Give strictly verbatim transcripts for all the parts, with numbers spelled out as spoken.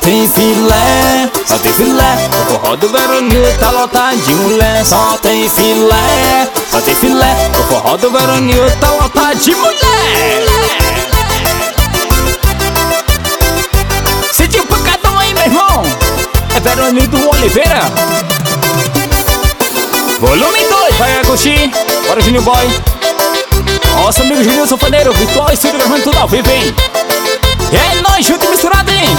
tem filé, só tem filé. O forró do Veronil tá lotado de mulher. Só tem filé, só tem filé. O forró do Veronil tá lotado de mulher. Sentiu pancadão aí, meu irmão? É Veronil do Oliveira. Volume dois, vai Agosti. Bora, Junior Boy. Nosso amigo Juninho Sanfoneiro, virtual estúdio gravando tudo ao vivo, hein? É nóis, junto e misturado, hein?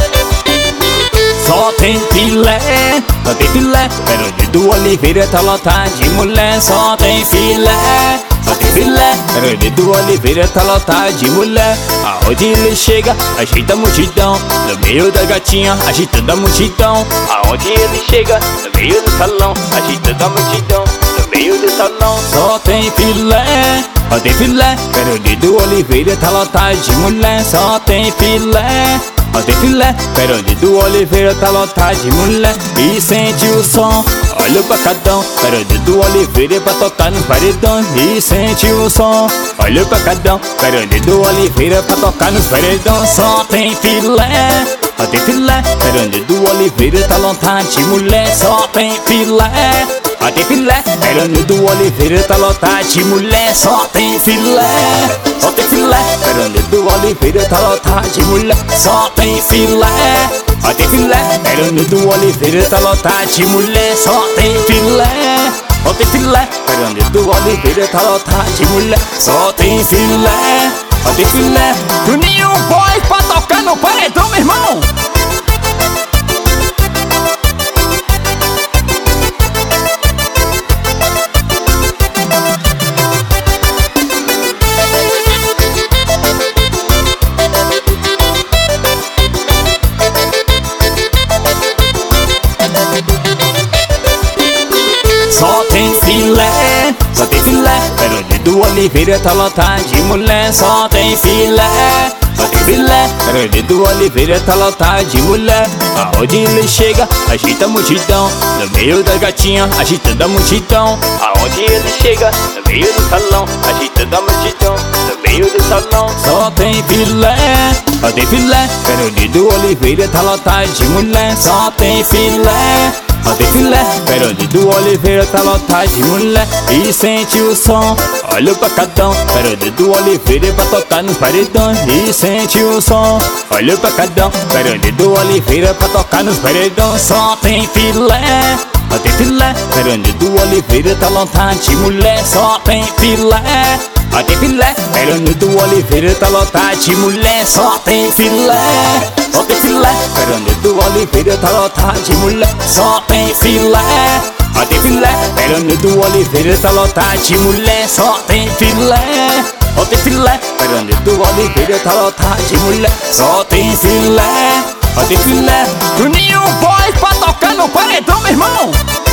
Só tem filé, só tem filé. Veronil do Oliveira tá lotado de mulher. Só tem filé, só tem filé. Veronil do Oliveira tá lotado de mulher. Aonde ele chega, agita a multidão. No meio da gatinha, agitando a multidão. Aonde ele chega, no meio do salão, agitando a multidão. No meio do salão. Só tem filé, só tem filé. Veronil do Oliveira tá lotado de mulher. Só tem filé, só tem filé. Veronil do Oliveira tá lotado de mulher. E sente o som, olha o pacadão. Veronil do Oliveira pra tocar nos paredões. E sente o som, olha o pacadão. Veronil do Oliveira pra tocar nos paredões. Só tem filé, só tem filé. Veronil do Oliveira tá lotado de mulher. Só tem filé, só tem filé. Veronil do Oliveira tá lotado de mulher. Só tem filé, só tem filé. Veronil do Oliveira tá lotado de mulher. Só tem filé, só tem filé. Veronil do Oliveira tá lotado de mulher. Só tem filé, só tem filé. Veronil do Oliveira tá lotado de mulher. Só tem filé, só tem filé. Juninho Boy pra tocar no paredão, meu irmão. Só tem filé, só tem filé. Veronil do Oliveira tá lotado de mulher. Só tem filé, só tem filé. Veronil do Oliveira tá lotado de mulher. Aonde ele chega, agita a multidão. No meio da gatinha, agitando a multidão. Aonde ele chega, no meio do salão, agitando a multidão. No meio do salão. Só tem filé, só tem filé. Veronil do Oliveira tá lotado de mulher. Só tem filé, só tem filé. Veronil do Oliveira tá lotado de mulher. E sente o som, olha o pacadão. Veronil do Oliveira pra tocar nos paredões. E sente o som, olha o pacadão. Veronil do Oliveira pra tocar nos paredões. Só tem filé, só tem filé. Veronil do Oliveira tá lotado de mulher. Só tem filé, só tem filé. Veronil do Oliveira tá lotado de mulher. Só tem filé, só tem filé. Veronil do Oliveira tá lotado de mulher. Só tem filé, só tem filé. Veronil do Oliveira tá lotado de mulher. Só tem filé, só tem filé. Veronil do Oliveira tá lotado de mulher. Só tem filé, só tem filé. Juninho Boy pra tocar no paredão, meu irmão.